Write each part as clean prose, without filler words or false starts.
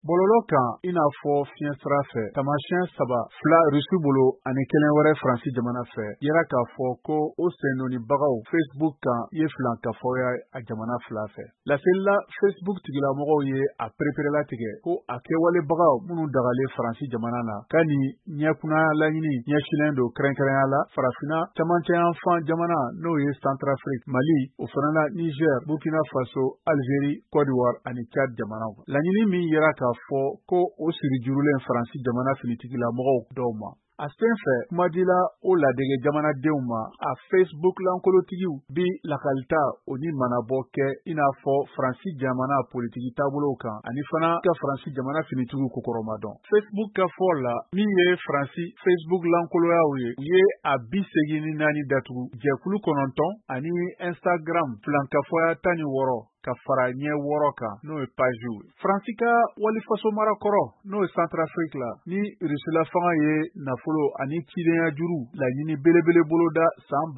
Bɔlɔlɔ kan i n'a fɔ fiɲɛ sira fɛ tamasiyɛn 3 fila Rusi bolo ani 1 wɛrɛ Faransi jamana fɛ yera k'a fɔ ko o sennɔnibagaw Facebook kan ye filankafɔya a jamana fila fɛ. Laselila Facebook tigilamɔgɔw ye a pereperelatigɛ ko a kɛwalebagaw minnu dagalen Faransi jamana na ka nin ɲɛkunaya laɲini ɲɛsinnen don kɛrɛnkɛrɛnya la Farafina camancɛ yanfan jamana n'o ye Centrafrique, Mali, o fana na Niger, Burkina Faso, Algérie, Côte d'Ivoire ani Tchad jamanaw. Laɲini min yera k'a fɔ ko o sirijurulen Faransi jamana finitigilamɔgɔw dɔw ma. A sen fɛ kumadila o ladege jamanadenw ma a Facebook lankolotigiw bi lakalita o ni manabɔ kɛ i n'a fɔ Faransi jamana politiki taabolow kan ani fana ka Faransi jamana finitigiw kokɔrɔmadɔn. Facebook ka fɔ la min ye Faransi Facebook lankoloyaw ye u ye a 84 datugu jɛkulu 9 ani Instagram filankafɔya 16 ka fara ɲɛ 6 kan n'o ye pajiw. Faransi ka walifaso marakɔrɔ n'o ye Centrafrique la ni Rusila fanga ye nafolo ani cidenya juru laɲini belebele boloda san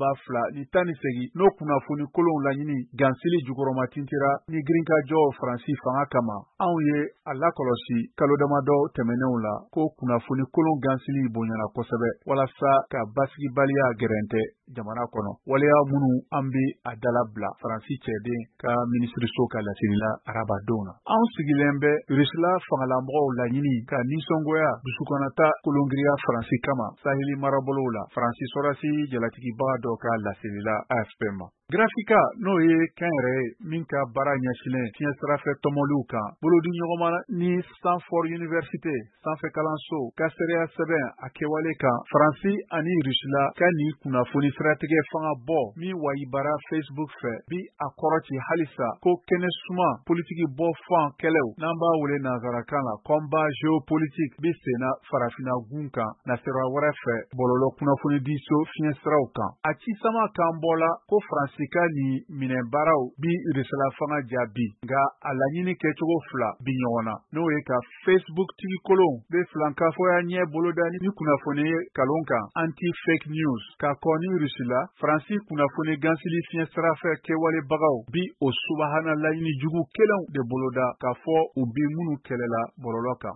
2018 n'o kunnafoni kolonw laɲini gansili jukɔrɔma tintira ni girinkajɔ Faransi fanga kama. Anw ye a lakɔlɔsi kalo damadɔ tɛmɛnenw la ko kunnafoni kolon gansili bonyana kosɛbɛ walasa ka basigibaliya gɛrɛntɛ jamana kɔnɔ. Waleya minnu an bi a dalabila Faransi cɛden ka minisiriso ka laselila arabadenw na. Anw sigilen bɛ Rusila fangalamɔgɔw laɲini ka nisɔngoya dusukɔnɔta kolongiriya Faransi kama saheli marabolow la Faransi sɔrɔsi jalatigibaga dɔ ka laselila AFP ma. Grafika n'o ye kɛnyɛrɛye min ka baara ɲɛsilen fiɲɛ sirafɛ tɔmɔliw kan bolodi ɲɔgɔnma ni Stanford University sanfɛ kalanso ka seereya sɛbɛn a kɛwale kan Faransi ani Rusila ka nin kunnafoni siratigɛ fanga bɔ min wayibara Facebook fɛ bi a kɔrɔci halisa ko kɛnɛ suma politiki bɔ fan kɛlɛw n'an b'a wele nanzarakan la combat géopolitique bi senna farafina gun kan nasira wɛrɛ fɛ bɔlɔlɔ kunnafoni diso fiɲɛ siraw kan. A ci sama kan bɔla ko Faransi ka nin minɛbaaraw bi Rusila fanga jaabi nka a laɲini kɛcogo fila bi ɲɔgɔn na n'o ye ka Facebook tigi kolon bɛ filankafɔya ɲɛ boloda ni kunnafoni ye kalon kan anti-fake news ka kɔ ni Rusila Faransi kunnafoni gansili fiɲɛ sirafɛ kɛwalebagaw bi o subahana laɲini jugu kelenw de boloda k'a fɔ u bi minnu kɛlɛla bɔlɔlɔ kan.